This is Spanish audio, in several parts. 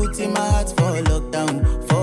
put in my heart for lockdown,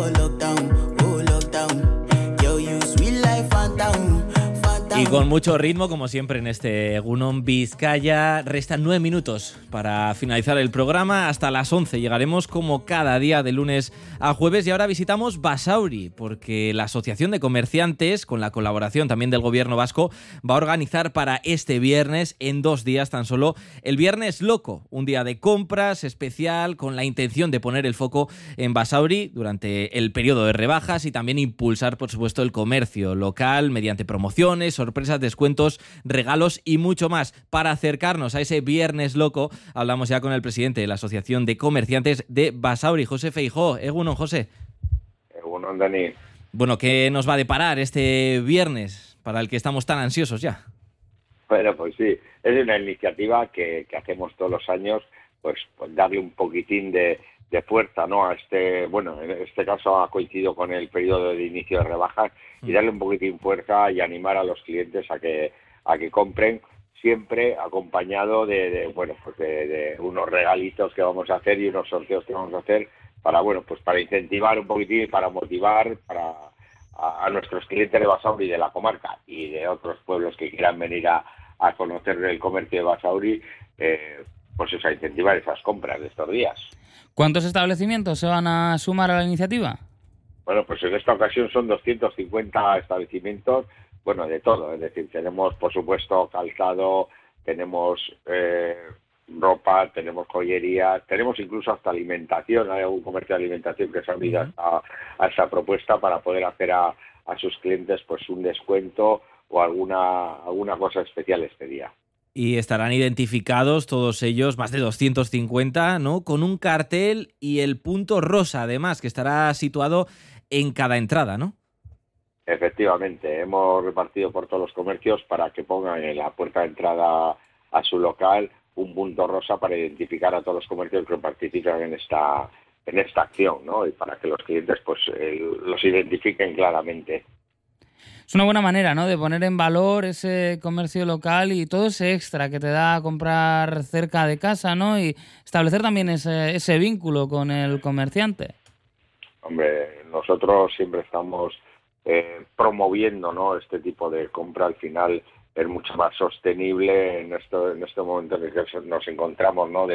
oh lockdown. Yo, you sweet life, phantom. Y con mucho ritmo, como siempre en este Egunon Vizcaya. Restan 9 minutos para finalizar el programa. Hasta las 11 llegaremos como cada día de lunes a jueves. Y ahora visitamos Basauri, porque la Asociación de Comerciantes, con la colaboración también del Gobierno vasco, va a organizar para este viernes, en 2 días tan solo, el Viernes Loco. Un día de compras especial con la intención de poner el foco en Basauri durante el periodo de rebajas y también impulsar, por supuesto, el comercio local mediante promociones, sorpresas, descuentos, regalos y mucho más. Para acercarnos a ese Viernes Loco, hablamos ya con el presidente de la Asociación de Comerciantes de Basauri, José Feijóo. Egunon, José. Egunon, Dani. Bueno, ¿qué nos va a deparar este viernes para el que estamos tan ansiosos ya? Bueno, pues sí, es una iniciativa que hacemos todos los años, pues darle un poquitín de fuerza, ¿no? Bueno, en este caso ha coincidido con el periodo de inicio de rebajas, y darle un poquitín fuerza y animar a los clientes a que compren, siempre acompañado de unos regalitos que vamos a hacer y unos sorteos que vamos a hacer para incentivar un poquitín y para motivar a nuestros clientes de Basauri, de la comarca y de otros pueblos que quieran venir a conocer el comercio de Basauri, a incentivar esas compras de estos días. ¿Cuántos establecimientos se van a sumar a la iniciativa? Bueno, pues en esta ocasión son 250 establecimientos, de todo. Es decir, tenemos, por supuesto, calzado, tenemos ropa, tenemos joyería, tenemos incluso hasta alimentación. Hay algún comercio de alimentación que se ha unido a esa propuesta para poder hacer a sus clientes pues un descuento o alguna cosa especial este día. Y estarán identificados todos ellos, más de 250, ¿no? Con un cartel y el punto rosa, además, que estará situado en cada entrada, ¿no? Efectivamente, hemos repartido por todos los comercios para que pongan en la puerta de entrada a su local un punto rosa para identificar a todos los comercios que participan en esta acción, ¿no? Y para que los clientes los identifiquen claramente. Es una buena manera, ¿no?, de poner en valor ese comercio local y todo ese extra que te da comprar cerca de casa, ¿no? Y establecer también ese vínculo con el comerciante. Hombre, nosotros siempre estamos promoviendo, ¿no?, este tipo de compra. Al final es mucho más sostenible en este momento en el que nos encontramos, ¿no?,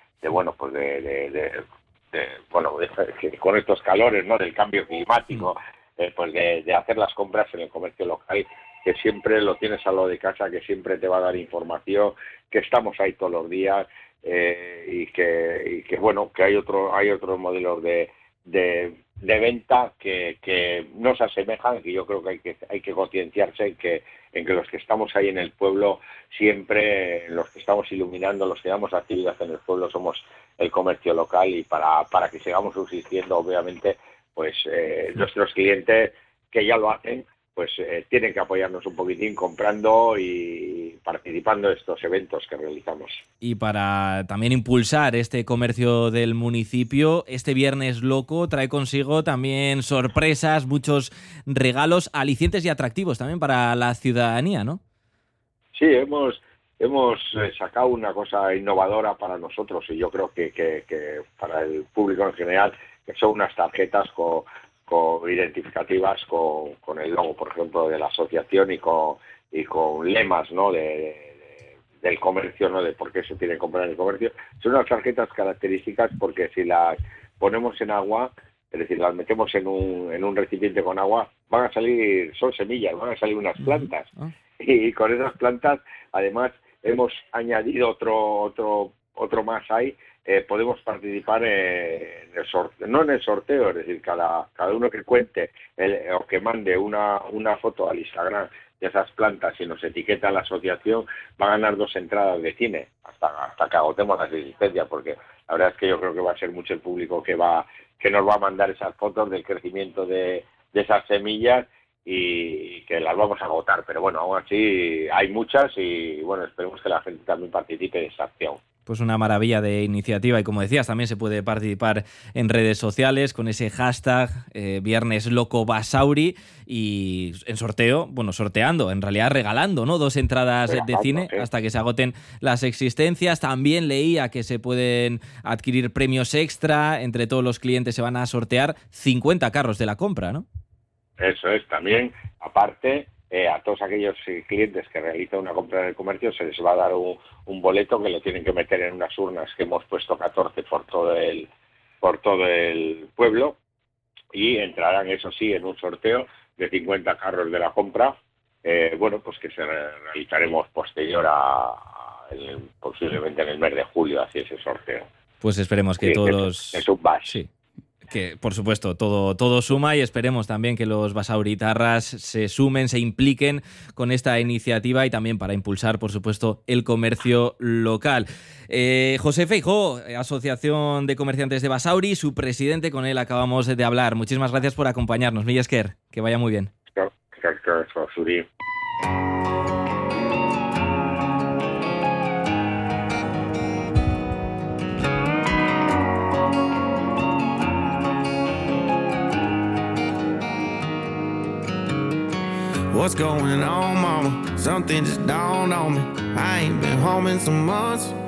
con estos calores, ¿no?, del cambio climático. De hacer las compras en el comercio local, que siempre lo tienes a lo de casa, que siempre te va a dar información, que estamos ahí todos los días, y que hay otros modelos de venta que no se asemejan, que yo creo que hay que concienciarse en que los que estamos ahí en el pueblo, siempre los que estamos iluminando, los que damos actividad en el pueblo, somos el comercio local, y para que sigamos subsistiendo, obviamente, nuestros clientes que ya lo hacen, tienen que apoyarnos un poquitín comprando y participando de estos eventos que realizamos. Y para también impulsar este comercio del municipio, este Viernes Loco trae consigo también sorpresas, muchos regalos, alicientes y atractivos también para la ciudadanía, ¿no? Sí, hemos sacado una cosa innovadora para nosotros, y yo creo que para el público en general, que son unas tarjetas identificativas con el logo, por ejemplo, de la asociación, y con lemas, ¿no?, del comercio, ¿no?, de por qué se tiene que comprar en el comercio. Son unas tarjetas características porque si las ponemos en agua, es decir, las metemos en un recipiente con agua, son semillas, van a salir unas plantas. Y con esas plantas, además, hemos añadido otro más ahí. Podemos participar en el sorteo, no en el sorteo, es decir, cada uno que cuente o que mande una foto al Instagram de esas plantas y nos etiqueta a la asociación, va a ganar 2 entradas de cine hasta que agotemos las existencias, porque la verdad es que yo creo que va a ser mucho el público que nos va a mandar esas fotos del crecimiento de esas semillas, y que las vamos a agotar. Pero bueno, aún así hay muchas, y bueno, esperemos que la gente también participe de esta acción. Pues una maravilla de iniciativa y, como decías, también se puede participar en redes sociales con ese hashtag Viernes Loco Basauri y en sorteando, en realidad regalando, ¿no? 2 entradas de cine hasta que se agoten las existencias. También leía que se pueden adquirir premios extra, entre todos los clientes se van a sortear 50 carros de la compra, ¿no? Eso es, también, aparte, a todos aquellos clientes que realizan una compra en el comercio se les va a dar un boleto que lo tienen que meter en unas urnas que hemos puesto 14 por todo el pueblo, y entrarán, eso sí, en un sorteo de 50 carros de la compra, pues que realizaremos posterior posiblemente en el mes de julio, así ese sorteo. Pues esperemos que todos... Es un bash. Sí. Que, por supuesto, todo suma, y esperemos también que los basauritarras se sumen, se impliquen con esta iniciativa y también para impulsar, por supuesto, el comercio local. José Feijóo, Asociación de Comerciantes de Basauri, su presidente, con él acabamos de hablar. Muchísimas gracias por acompañarnos, Mila esker, que vaya muy bien. Gracias, Uri. What's going on, mama? Something just dawned on me. I ain't been home in some months.